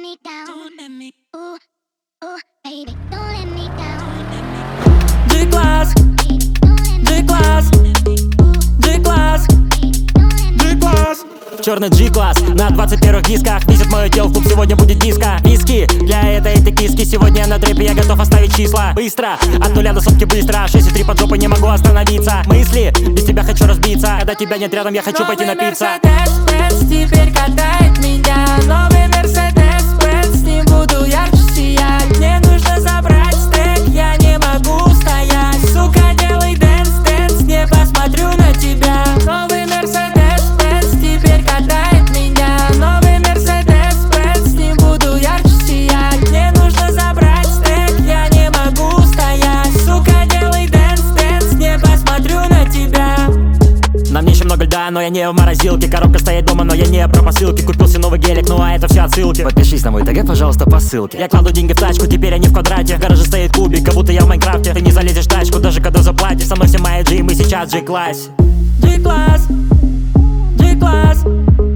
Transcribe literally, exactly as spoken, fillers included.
me down. Don't let me. Ooh, ooh, baby, don't let me down. G-класс, G-класс, G-класс, G-класс. Черный G-класс на двадцать первых дисках. Несет мое тело в клуб, сегодня будет диско. Виски для этой этой киски. Сегодня на трэпе я готов оставить числа. Быстро, от нуля до сотки быстро. Шесть и три под жопой, не могу остановиться. Мысли, без тебя хочу разбиться. Когда тебя нет рядом, я хочу пойти напиться. Мерседес, теперь катает меня. Новый Мерседес, с ним буду ярче сиять. Мне нужно забрать стек, я не могу стоять. Сука, делай дэнс, дэнс, не посмотрю на тебя. Новый Мерседес, теперь катает меня. Новый Мерседес, с ним буду ярче сиять. Мне нужно забрать стек, я не могу стоять. Сука, делай дэнс, дэнс, не посмотрю на тебя. На мне еще много льда, но я не в морозилке. Коробка стоит дома, но я не про посылки. Купился новый гелик, ну а это все отсылки. Подпишись на мой ТГ, пожалуйста, по ссылке. Я кладу деньги в тачку, теперь они в квадрате. В гараже стоит кубик, как будто я в Майнкрафте. Ты не залезешь в тачку, даже когда заплатишь. Со мной все мои G, мы сейчас в G-классе. G-класс, G-класс.